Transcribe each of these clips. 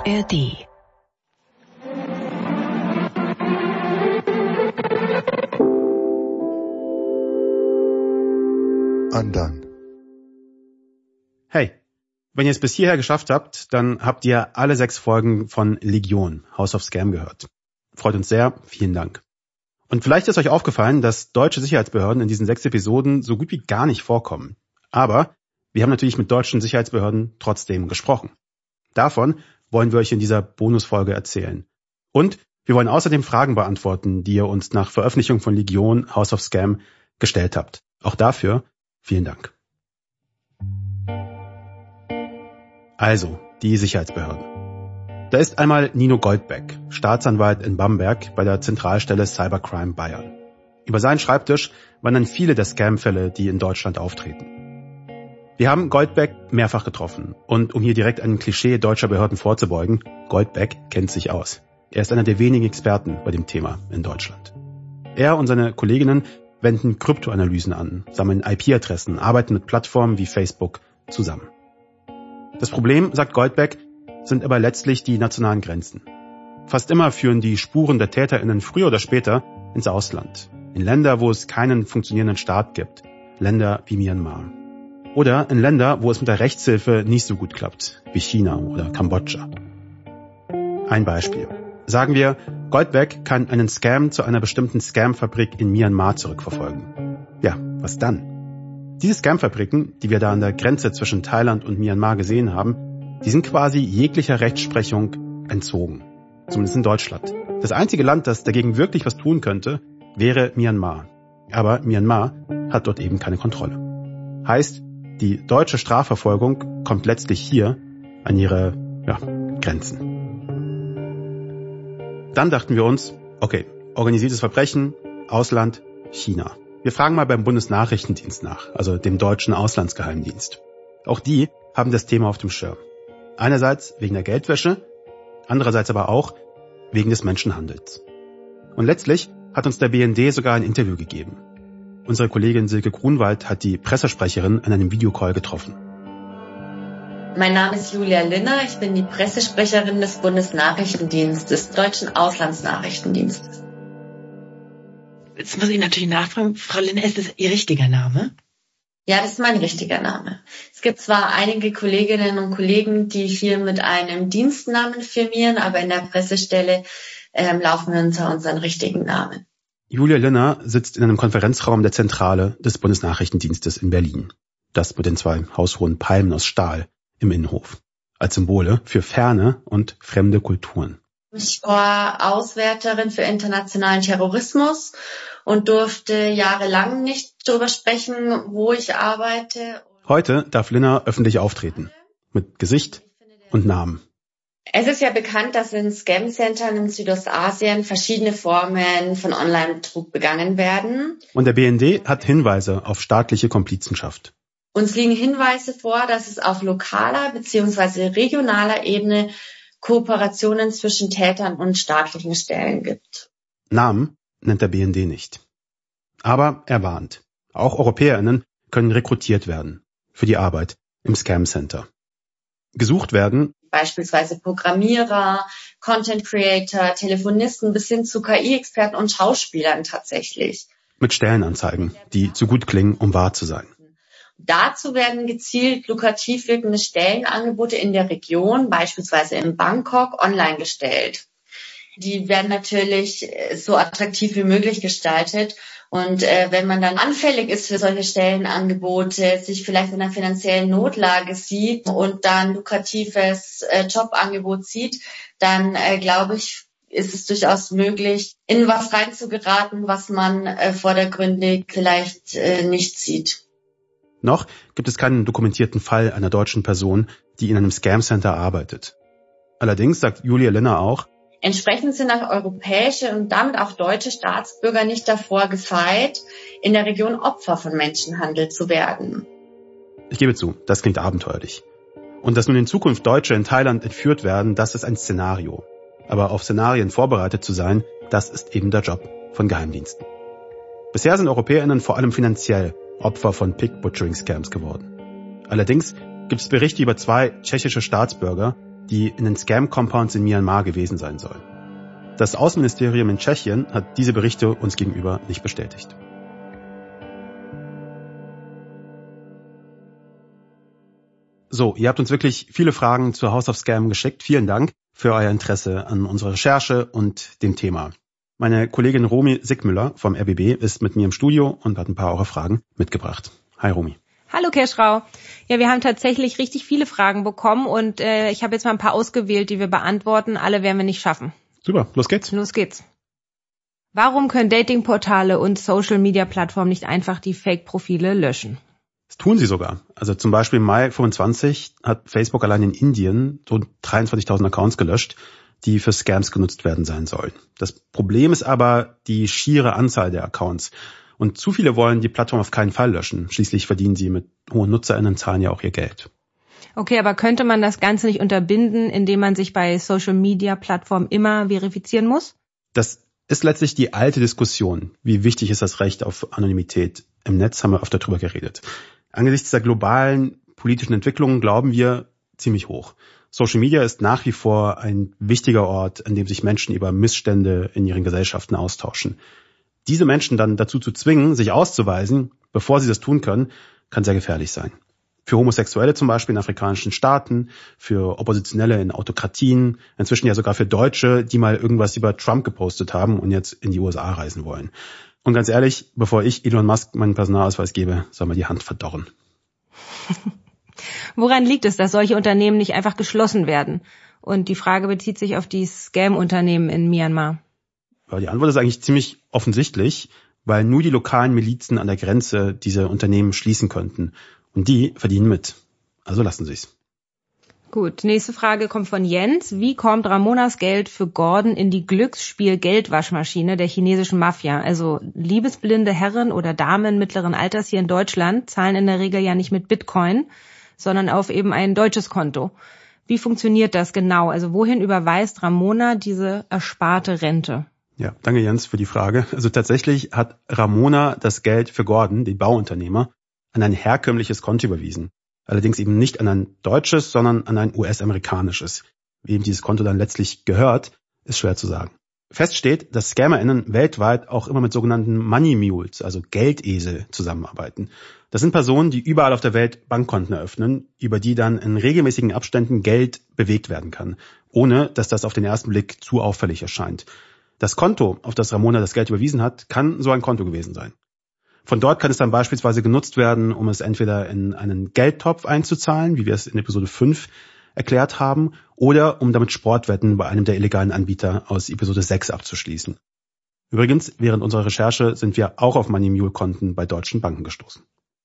ARD. Undone. Hey, wenn ihr es bis hierher geschafft habt, dann habt ihr alle 6 Folgen von Legion, House of Scam gehört. Freut uns sehr, vielen Dank. Und vielleicht ist euch aufgefallen, dass deutsche Sicherheitsbehörden in diesen 6 Episoden so gut wie gar nicht vorkommen. Aber wir haben natürlich mit deutschen Sicherheitsbehörden trotzdem gesprochen. Davon wollen wir euch in dieser Bonusfolge erzählen. Und wir wollen außerdem Fragen beantworten, die ihr uns nach Veröffentlichung von Legion, House of Scam gestellt habt. Auch dafür vielen Dank. Also, die Sicherheitsbehörden. Da ist einmal Nino Goldbeck, Staatsanwalt in Bamberg bei der Zentralstelle Cybercrime Bayern. Über seinen Schreibtisch wandern viele der Scam-Fälle, die in Deutschland auftreten. Wir haben Goldbeck mehrfach getroffen und um hier direkt einem Klischee deutscher Behörden vorzubeugen, Goldbeck kennt sich aus. Er ist einer der wenigen Experten bei dem Thema in Deutschland. Er und seine Kolleginnen wenden Kryptoanalysen an, sammeln IP-Adressen, arbeiten mit Plattformen wie Facebook zusammen. Das Problem, sagt Goldbeck, sind aber letztlich die nationalen Grenzen. Fast immer führen die Spuren der TäterInnen früher oder später ins Ausland. In Länder, wo es keinen funktionierenden Staat gibt. Länder wie Myanmar. Oder in Länder, wo es mit der Rechtshilfe nicht so gut klappt, wie China oder Kambodscha. Ein Beispiel. Sagen wir, Goldbeck kann einen Scam zu einer bestimmten Scam-Fabrik in Myanmar zurückverfolgen. Ja, was dann? Diese Scam-Fabriken, die wir da an der Grenze zwischen Thailand und Myanmar gesehen haben, die sind quasi jeglicher Rechtsprechung entzogen. Zumindest in Deutschland. Das einzige Land, das dagegen wirklich was tun könnte, wäre Myanmar. Aber Myanmar hat dort eben keine Kontrolle. Heißt, die deutsche Strafverfolgung kommt letztlich hier an ihre Grenzen. Dann dachten wir uns, okay, organisiertes Verbrechen, Ausland, China. Wir fragen mal beim Bundesnachrichtendienst nach, also dem deutschen Auslandsgeheimdienst. Auch die haben das Thema auf dem Schirm. Einerseits wegen der Geldwäsche, andererseits aber auch wegen des Menschenhandels. Und letztlich hat uns der BND sogar ein Interview gegeben. Unsere Kollegin Silke Grunwald hat die Pressesprecherin an einem Videocall getroffen. Mein Name ist Julia Linner, ich bin die Pressesprecherin des Bundesnachrichtendienstes, des Deutschen Auslandsnachrichtendienstes. Jetzt muss ich natürlich nachfragen, Frau Linner, ist das Ihr richtiger Name? Ja, das ist mein richtiger Name. Es gibt zwar einige Kolleginnen und Kollegen, die hier mit einem Dienstnamen firmieren, aber in der Pressestelle laufen wir unter unseren richtigen Namen. Julia Linner sitzt in einem Konferenzraum der Zentrale des Bundesnachrichtendienstes in Berlin. Das mit den 2 haushohen Palmen aus Stahl im Innenhof. Als Symbole für ferne und fremde Kulturen. Ich war Auswärterin für internationalen Terrorismus und durfte jahrelang nicht darüber sprechen, wo ich arbeite. Heute darf Linner öffentlich auftreten. Mit Gesicht und Namen. Es ist ja bekannt, dass in Scam-Centern in Südostasien verschiedene Formen von Online-Betrug begangen werden. Und der BND hat Hinweise auf staatliche Komplizenschaft. Uns liegen Hinweise vor, dass es auf lokaler bzw. regionaler Ebene Kooperationen zwischen Tätern und staatlichen Stellen gibt. Namen nennt der BND nicht. Aber er warnt. Auch EuropäerInnen können rekrutiert werden für die Arbeit im Scam Center. Gesucht werden beispielsweise Programmierer, Content Creator, Telefonisten bis hin zu KI-Experten und Schauspielern tatsächlich. Mit Stellenanzeigen, die zu gut klingen, um wahr zu sein. Dazu werden gezielt lukrativ wirkende Stellenangebote in der Region, beispielsweise in Bangkok, online gestellt. Die werden natürlich so attraktiv wie möglich gestaltet. Und wenn man dann anfällig ist für solche Stellenangebote, sich vielleicht in einer finanziellen Notlage sieht und dann lukratives Jobangebot sieht, dann glaube ich, ist es durchaus möglich, in was reinzugeraten, was man vordergründig vielleicht nicht sieht. Noch gibt es keinen dokumentierten Fall einer deutschen Person, die in einem Scam-Center arbeitet. Allerdings sagt Julia Linner auch, entsprechend sind auch europäische und damit auch deutsche Staatsbürger nicht davor gefeit, in der Region Opfer von Menschenhandel zu werden. Ich gebe zu, das klingt abenteuerlich. Und dass nun in Zukunft Deutsche in Thailand entführt werden, das ist ein Szenario. Aber auf Szenarien vorbereitet zu sein, das ist eben der Job von Geheimdiensten. Bisher sind EuropäerInnen vor allem finanziell Opfer von Pig-Butchering-Scams geworden. Allerdings gibt es Berichte über 2 tschechische Staatsbürger, die in den Scam-Compounds in Myanmar gewesen sein sollen. Das Außenministerium in Tschechien hat diese Berichte uns gegenüber nicht bestätigt. So, ihr habt uns wirklich viele Fragen zur House of Scam geschickt. Vielen Dank für euer Interesse an unserer Recherche und dem Thema. Meine Kollegin Romy Sickmüller vom RBB ist mit mir im Studio und hat ein paar eurer Fragen mitgebracht. Hi Romy. Hallo Keschrau. Ja, wir haben tatsächlich richtig viele Fragen bekommen und ich habe jetzt mal ein paar ausgewählt, die wir beantworten. Alle werden wir nicht schaffen. Super, los geht's. Los geht's. Warum können Datingportale und Social-Media-Plattformen nicht einfach die Fake-Profile löschen? Das tun sie sogar. Also zum Beispiel im Mai 25 hat Facebook allein in Indien so 23.000 Accounts gelöscht, die für Scams genutzt werden sein sollen. Das Problem ist aber die schiere Anzahl der Accounts. Und zu viele wollen die Plattform auf keinen Fall löschen. Schließlich verdienen sie mit hohen NutzerInnenzahlen ja auch ihr Geld. Okay, aber könnte man das Ganze nicht unterbinden, indem man sich bei Social-Media-Plattformen immer verifizieren muss? Das ist letztlich die alte Diskussion. Wie wichtig ist das Recht auf Anonymität? Im Netz haben wir öfter drüber geredet. Angesichts der globalen politischen Entwicklungen glauben wir ziemlich hoch. Social Media ist nach wie vor ein wichtiger Ort, an dem sich Menschen über Missstände in ihren Gesellschaften austauschen. Diese Menschen dann dazu zu zwingen, sich auszuweisen, bevor sie das tun können, kann sehr gefährlich sein. Für Homosexuelle zum Beispiel in afrikanischen Staaten, für Oppositionelle in Autokratien, inzwischen ja sogar für Deutsche, die mal irgendwas über Trump gepostet haben und jetzt in die USA reisen wollen. Und ganz ehrlich, bevor ich Elon Musk meinen Personalausweis gebe, soll mir die Hand verdorren. Woran liegt es, dass solche Unternehmen nicht einfach geschlossen werden? Und die Frage bezieht sich auf die Scam-Unternehmen in Myanmar. Ja, die Antwort ist eigentlich ziemlich offensichtlich, weil nur die lokalen Milizen an der Grenze diese Unternehmen schließen könnten. Und die verdienen mit. Also lassen Sie es. Gut, nächste Frage kommt von Jens. Wie kommt Ramonas Geld für Gordon in die Glücksspiel-Geldwaschmaschine der chinesischen Mafia? Also liebesblinde Herren oder Damen mittleren Alters hier in Deutschland zahlen in der Regel ja nicht mit Bitcoin, sondern auf eben ein deutsches Konto. Wie funktioniert das genau? Also wohin überweist Ramona diese ersparte Rente? Ja, danke Jens für die Frage. Also tatsächlich hat Ramona das Geld für Gordon, den Bauunternehmer, an ein herkömmliches Konto überwiesen. Allerdings eben nicht an ein deutsches, sondern an ein US-amerikanisches. Wem dieses Konto dann letztlich gehört, ist schwer zu sagen. Fest steht, dass ScammerInnen weltweit auch immer mit sogenannten Money Mules, also Geldesel, zusammenarbeiten. Das sind Personen, die überall auf der Welt Bankkonten eröffnen, über die dann in regelmäßigen Abständen Geld bewegt werden kann, ohne dass das auf den ersten Blick zu auffällig erscheint. Das Konto, auf das Ramona das Geld überwiesen hat, kann so ein Konto gewesen sein. Von dort kann es dann beispielsweise genutzt werden, um es entweder in einen Geldtopf einzuzahlen, wie wir es in Episode 5 erklärt haben, oder um damit Sportwetten bei einem der illegalen Anbieter aus Episode 6 abzuschließen. Übrigens, während unserer Recherche sind wir auch auf Money Mule-Konten bei deutschen Banken gestoßen.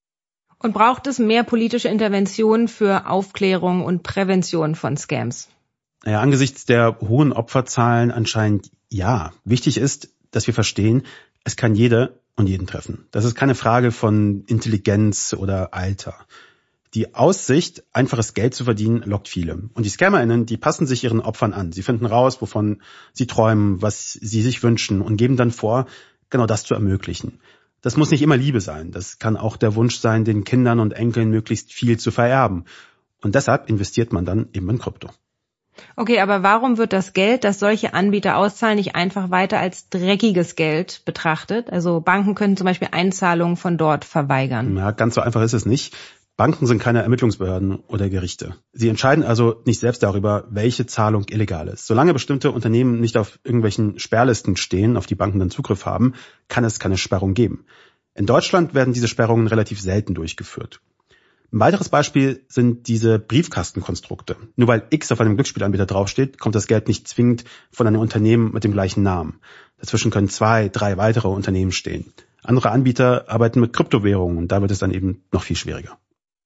Und braucht es mehr politische Interventionen für Aufklärung und Prävention von Scams? Naja, angesichts der hohen Opferzahlen anscheinend ja. Wichtig ist, dass wir verstehen, es kann jede und jeden treffen. Das ist keine Frage von Intelligenz oder Alter. Die Aussicht, einfaches Geld zu verdienen, lockt viele. Und die ScammerInnen, die passen sich ihren Opfern an. Sie finden raus, wovon sie träumen, was sie sich wünschen und geben dann vor, genau das zu ermöglichen. Das muss nicht immer Liebe sein. Das kann auch der Wunsch sein, den Kindern und Enkeln möglichst viel zu vererben. Und deshalb investiert man dann eben in Krypto. Okay, aber warum wird das Geld, das solche Anbieter auszahlen, nicht einfach weiter als dreckiges Geld betrachtet? Also Banken können zum Beispiel Einzahlungen von dort verweigern. Ja, ganz so einfach ist es nicht. Banken sind keine Ermittlungsbehörden oder Gerichte. Sie entscheiden also nicht selbst darüber, welche Zahlung illegal ist. Solange bestimmte Unternehmen nicht auf irgendwelchen Sperrlisten stehen, auf die Banken dann Zugriff haben, kann es keine Sperrung geben. In Deutschland werden diese Sperrungen relativ selten durchgeführt. Ein weiteres Beispiel sind diese Briefkastenkonstrukte. Nur weil X auf einem Glücksspielanbieter draufsteht, kommt das Geld nicht zwingend von einem Unternehmen mit dem gleichen Namen. Dazwischen können 2, 3 weitere Unternehmen stehen. Andere Anbieter arbeiten mit Kryptowährungen und da wird es dann eben noch viel schwieriger.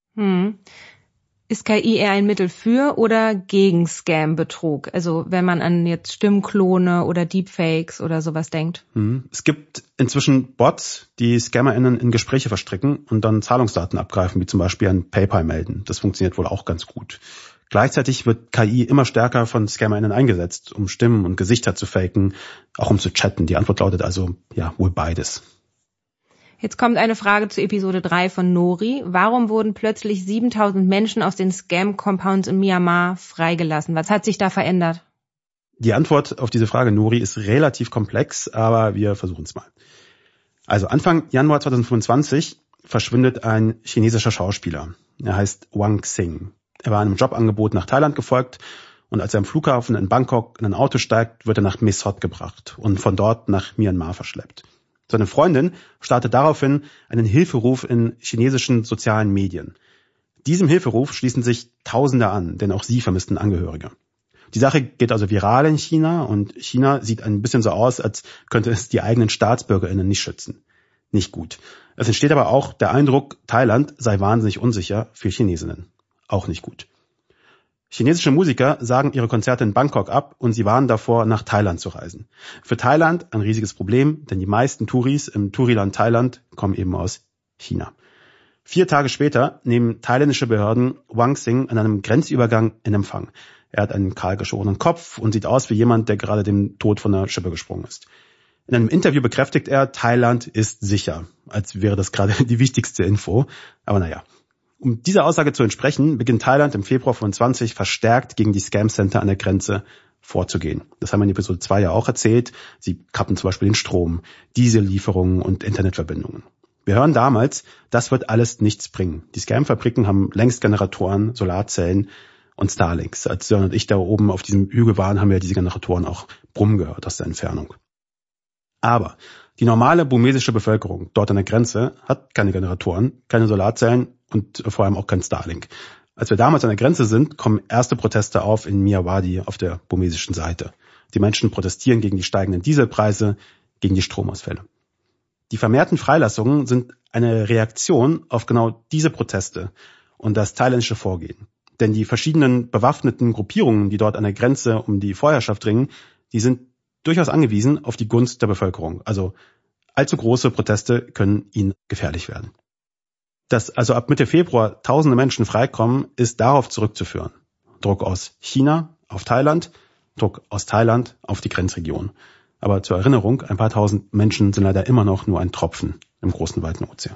Ist KI eher ein Mittel für oder gegen Scam-Betrug? Also wenn man an jetzt Stimmklone oder Deepfakes oder sowas denkt. Es gibt inzwischen Bots, die ScammerInnen in Gespräche verstricken und dann Zahlungsdaten abgreifen, wie zum Beispiel an PayPal melden. Das funktioniert wohl auch ganz gut. Gleichzeitig wird KI immer stärker von ScammerInnen eingesetzt, um Stimmen und Gesichter zu faken, auch um zu chatten. Die Antwort lautet also, ja, wohl beides. Jetzt kommt eine Frage zu Episode 3 von Nori. Warum wurden plötzlich 7000 Menschen aus den Scam-Compounds in Myanmar freigelassen? Was hat sich da verändert? Die Antwort auf diese Frage, Nori, ist relativ komplex, aber wir versuchen es mal. Also Anfang Januar 2025 verschwindet ein chinesischer Schauspieler. Er heißt Wang Xing. Er war einem Jobangebot nach Thailand gefolgt und als er am Flughafen in Bangkok in ein Auto steigt, wird er nach Mae Sot gebracht und von dort nach Myanmar verschleppt. Seine Freundin startet daraufhin einen Hilferuf in chinesischen sozialen Medien. Diesem Hilferuf schließen sich Tausende an, denn auch sie vermissten Angehörige. Die Sache geht also viral in China und China sieht ein bisschen so aus, als könnte es die eigenen StaatsbürgerInnen nicht schützen. Nicht gut. Es entsteht aber auch der Eindruck, Thailand sei wahnsinnig unsicher für Chinesinnen. Auch nicht gut. Chinesische Musiker sagen ihre Konzerte in Bangkok ab und sie warnen davor, nach Thailand zu reisen. Für Thailand ein riesiges Problem, denn die meisten Touris im Touriland Thailand kommen eben aus China. 4 Tage später nehmen thailändische Behörden Wang Xing an einem Grenzübergang in Empfang. Er hat einen kahlgeschorenen Kopf und sieht aus wie jemand, der gerade dem Tod von einer Schippe gesprungen ist. In einem Interview bekräftigt er, Thailand ist sicher, als wäre das gerade die wichtigste Info. Aber naja. Um dieser Aussage zu entsprechen, beginnt Thailand im Februar 2025 verstärkt gegen die Scam-Center an der Grenze vorzugehen. Das haben wir in Episode 2 ja auch erzählt. Sie kappen zum Beispiel den Strom, Diesellieferungen und Internetverbindungen. Wir hören damals, das wird alles nichts bringen. Die Scam-Fabriken haben längst Generatoren, Solarzellen und Starlinks. Als Sören und ich da oben auf diesem Hügel waren, haben wir diese Generatoren auch brummen gehört aus der Entfernung. Aber die normale burmesische Bevölkerung dort an der Grenze hat keine Generatoren, keine Solarzellen und vor allem auch kein Starlink. Als wir damals an der Grenze sind, kommen erste Proteste auf in Myawaddy auf der burmesischen Seite. Die Menschen protestieren gegen die steigenden Dieselpreise, gegen die Stromausfälle. Die vermehrten Freilassungen sind eine Reaktion auf genau diese Proteste und das thailändische Vorgehen. Denn die verschiedenen bewaffneten Gruppierungen, die dort an der Grenze um die Vorherrschaft ringen, die sind durchaus angewiesen auf die Gunst der Bevölkerung. Also allzu große Proteste können ihnen gefährlich werden. Dass also ab Mitte Februar tausende Menschen freikommen, ist darauf zurückzuführen. Druck aus China auf Thailand, Druck aus Thailand auf die Grenzregion. Aber zur Erinnerung, ein paar tausend Menschen sind leider immer noch nur ein Tropfen im großen, weiten Ozean.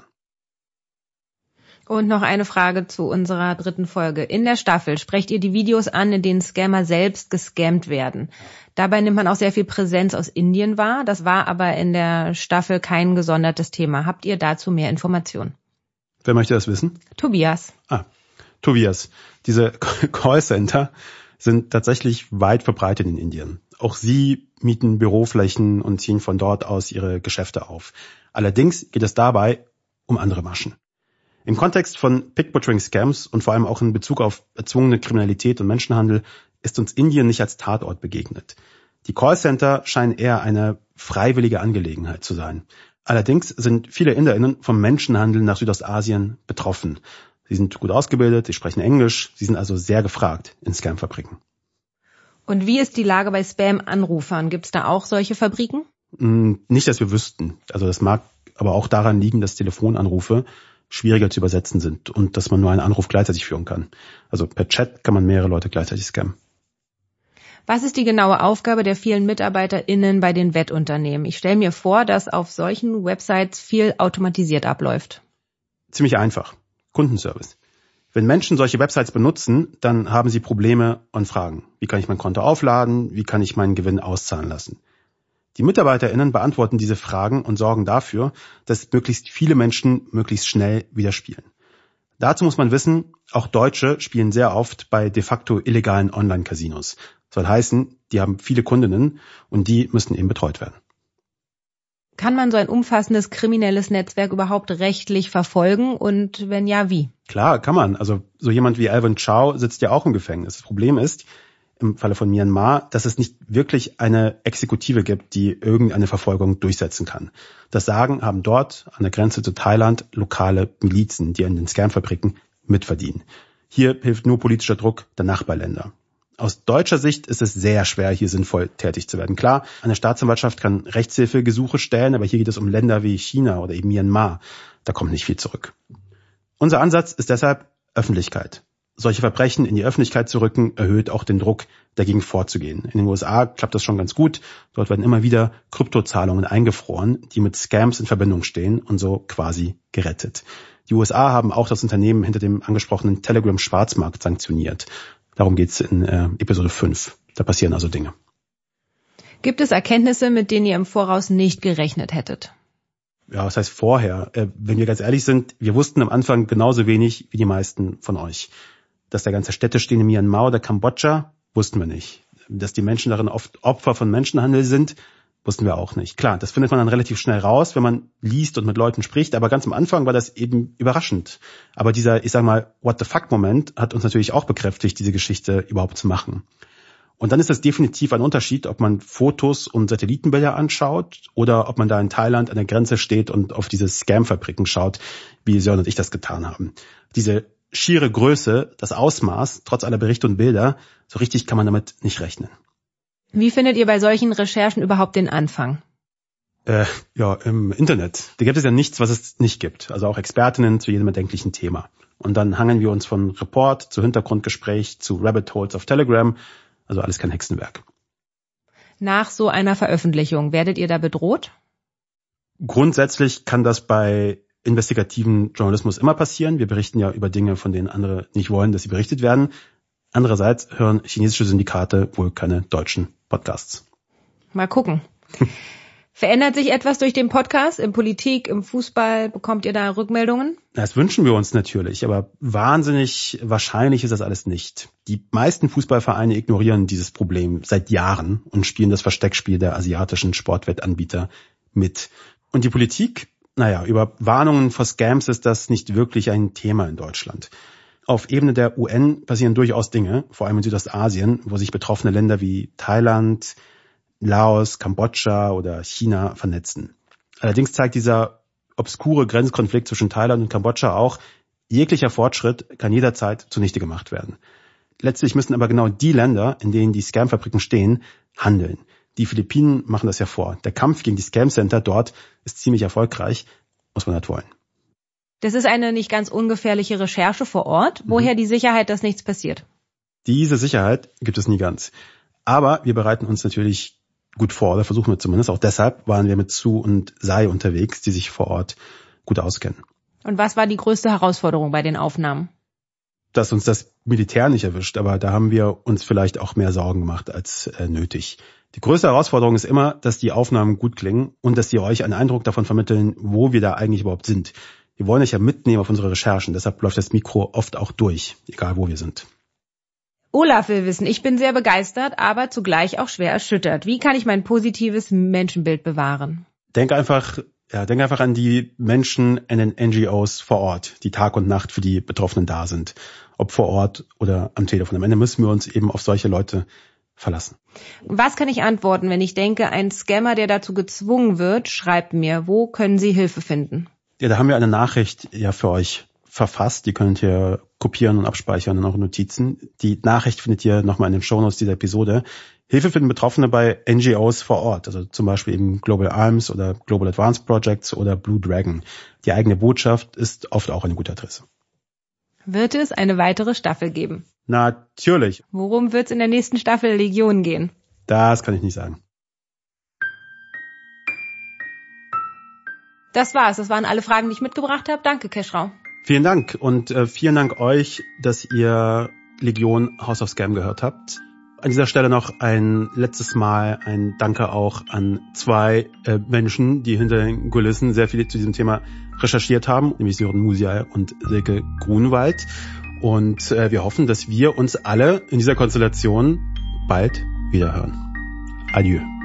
Und noch eine Frage zu unserer 3. Folge. In der Staffel sprecht ihr die Videos an, in denen Scammer selbst gescammt werden. Dabei nimmt man auch sehr viel Präsenz aus Indien wahr. Das war aber in der Staffel kein gesondertes Thema. Habt ihr dazu mehr Informationen? Wer möchte das wissen? Tobias. Tobias. Diese Callcenter sind tatsächlich weit verbreitet in Indien. Auch sie mieten Büroflächen und ziehen von dort aus ihre Geschäfte auf. Allerdings geht es dabei um andere Maschen. Im Kontext von Pickbutchering-Scams und vor allem auch in Bezug auf erzwungene Kriminalität und Menschenhandel ist uns Indien nicht als Tatort begegnet. Die Callcenter scheinen eher eine freiwillige Angelegenheit zu sein. Allerdings sind viele InderInnen vom Menschenhandel nach Südostasien betroffen. Sie sind gut ausgebildet, sie sprechen Englisch, sie sind also sehr gefragt in Scam-Fabriken. Und wie ist die Lage bei Spam-Anrufern? Gibt es da auch solche Fabriken? Nicht, dass wir wüssten. Also das mag aber auch daran liegen, dass Telefonanrufe schwieriger zu übersetzen sind und dass man nur einen Anruf gleichzeitig führen kann. Also per Chat kann man mehrere Leute gleichzeitig scammen. Was ist die genaue Aufgabe der vielen MitarbeiterInnen bei den Wettunternehmen? Ich stelle mir vor, dass auf solchen Websites viel automatisiert abläuft. Ziemlich einfach. Kundenservice. Wenn Menschen solche Websites benutzen, dann haben sie Probleme und Fragen. Wie kann ich mein Konto aufladen? Wie kann ich meinen Gewinn auszahlen lassen? Die MitarbeiterInnen beantworten diese Fragen und sorgen dafür, dass möglichst viele Menschen möglichst schnell wieder spielen. Dazu muss man wissen, auch Deutsche spielen sehr oft bei de facto illegalen Online-Casinos. Das soll heißen, die haben viele Kundinnen und die müssen eben betreut werden. Kann man so ein umfassendes kriminelles Netzwerk überhaupt rechtlich verfolgen und wenn ja, wie? Klar, kann man. Also so jemand wie Alvin Chow sitzt ja auch im Gefängnis. Das Problem ist, im Falle von Myanmar, dass es nicht wirklich eine Exekutive gibt, die irgendeine Verfolgung durchsetzen kann. Das Sagen haben dort an der Grenze zu Thailand lokale Milizen, die in den Scam-Fabriken mitverdienen. Hier hilft nur politischer Druck der Nachbarländer. Aus deutscher Sicht ist es sehr schwer, hier sinnvoll tätig zu werden. Klar, eine Staatsanwaltschaft kann Rechtshilfegesuche stellen, aber hier geht es um Länder wie China oder eben Myanmar. Da kommt nicht viel zurück. Unser Ansatz ist deshalb Öffentlichkeit. solche Verbrechen in die Öffentlichkeit zu rücken, erhöht auch den Druck, dagegen vorzugehen. In den USA klappt das schon ganz gut. Dort werden immer wieder Kryptozahlungen eingefroren, die mit Scams in Verbindung stehen und so quasi gerettet. Die USA haben auch das Unternehmen hinter dem angesprochenen Telegram-Schwarzmarkt sanktioniert. Darum geht's in Episode 5. Da passieren also Dinge. Gibt es Erkenntnisse, mit denen ihr im Voraus nicht gerechnet hättet? Ja, was heißt vorher? Wenn wir ganz ehrlich sind, wir wussten am Anfang genauso wenig wie die meisten von euch. Dass da ganze Städte stehen in Myanmar oder Kambodscha, wussten wir nicht. Dass die Menschen darin oft Opfer von Menschenhandel sind, wussten wir auch nicht. Klar, das findet man dann relativ schnell raus, wenn man liest und mit Leuten spricht, aber ganz am Anfang war das eben überraschend. Aber dieser, ich sag mal, what the fuck Moment hat uns natürlich auch bekräftigt, diese Geschichte überhaupt zu machen. Und dann ist es definitiv ein Unterschied, ob man Fotos und Satellitenbilder anschaut oder ob man da in Thailand an der Grenze steht und auf diese Scam-Fabriken schaut, wie Sören und ich das getan haben. Diese schiere Größe, das Ausmaß, trotz aller Berichte und Bilder, so richtig kann man damit nicht rechnen. Wie findet ihr bei solchen Recherchen überhaupt den Anfang? Im Internet. Da gibt es ja nichts, was es nicht gibt. Also auch Expertinnen zu jedem erdenklichen Thema. Und dann hangeln wir uns von Report zu Hintergrundgespräch zu Rabbit Holes auf Telegram. Also alles kein Hexenwerk. Nach so einer Veröffentlichung, werdet ihr da bedroht? Grundsätzlich kann das bei investigativen Journalismus immer passieren. Wir berichten ja über Dinge, von denen andere nicht wollen, dass sie berichtet werden. Andererseits hören chinesische Syndikate wohl keine deutschen Podcasts. Mal gucken. Verändert sich etwas durch den Podcast? In Politik, im Fußball? Bekommt ihr da Rückmeldungen? Das wünschen wir uns natürlich, aber wahnsinnig wahrscheinlich ist das alles nicht. Die meisten Fußballvereine ignorieren dieses Problem seit Jahren und spielen das Versteckspiel der asiatischen Sportwettanbieter mit. Und die Politik? Über Warnungen vor Scams ist das nicht wirklich ein Thema in Deutschland. Auf Ebene der UN passieren durchaus Dinge, vor allem in Südostasien, wo sich betroffene Länder wie Thailand, Laos, Kambodscha oder China vernetzen. Allerdings zeigt dieser obskure Grenzkonflikt zwischen Thailand und Kambodscha auch, jeglicher Fortschritt kann jederzeit zunichte gemacht werden. Letztlich müssen aber genau die Länder, in denen die Scam-Fabriken stehen, handeln. Die Philippinen machen das ja vor. Der Kampf gegen die Scam-Center dort ist ziemlich erfolgreich, muss man halt wollen. Das ist eine nicht ganz ungefährliche Recherche vor Ort. Woher die Sicherheit, dass nichts passiert? Diese Sicherheit gibt es nie ganz. Aber wir bereiten uns natürlich gut vor, oder versuchen wir zumindest. Auch deshalb waren wir mit Sue und Sai unterwegs, die sich vor Ort gut auskennen. Und was war die größte Herausforderung bei den Aufnahmen? Dass uns das Militär nicht erwischt, aber da haben wir uns vielleicht auch mehr Sorgen gemacht als nötig. Die größte Herausforderung ist immer, dass die Aufnahmen gut klingen und dass sie euch einen Eindruck davon vermitteln, wo wir da eigentlich überhaupt sind. Wir wollen euch ja mitnehmen auf unsere Recherchen, deshalb läuft das Mikro oft auch durch, egal wo wir sind. Olaf will wissen, ich bin sehr begeistert, aber zugleich auch schwer erschüttert. Wie kann ich mein positives Menschenbild bewahren? Denk einfach an die Menschen in den NGOs vor Ort, die Tag und Nacht für die Betroffenen da sind. Ob vor Ort oder am Telefon. Am Ende müssen wir uns eben auf solche Leute verlassen. Was kann ich antworten, wenn ich denke, ein Scammer, der dazu gezwungen wird, schreibt mir, wo können Sie Hilfe finden? Ja, da haben wir eine Nachricht für euch verfasst. Die könnt ihr kopieren und abspeichern in eure Notizen. Die Nachricht findet ihr nochmal in den Shownotes dieser Episode. Hilfe finden Betroffene bei NGOs vor Ort, also zum Beispiel eben Global Arms oder Global Advanced Projects oder Blue Dragon. Die eigene Botschaft ist oft auch eine gute Adresse. Wird es eine weitere Staffel geben? Natürlich. Worum wird es in der nächsten Staffel Legion gehen? Das kann ich nicht sagen. Das war's. Das waren alle Fragen, die ich mitgebracht habe. Danke, Keschrau. Vielen Dank und vielen Dank euch, dass ihr Legion House of Scam gehört habt. An dieser Stelle noch ein letztes Mal ein Danke auch an zwei Menschen, die hinter den Kulissen sehr viel zu diesem Thema recherchiert haben, nämlich Sören Musial und Silke Grunwald. Und wir hoffen, dass wir uns alle in dieser Konstellation bald wiederhören. Adieu.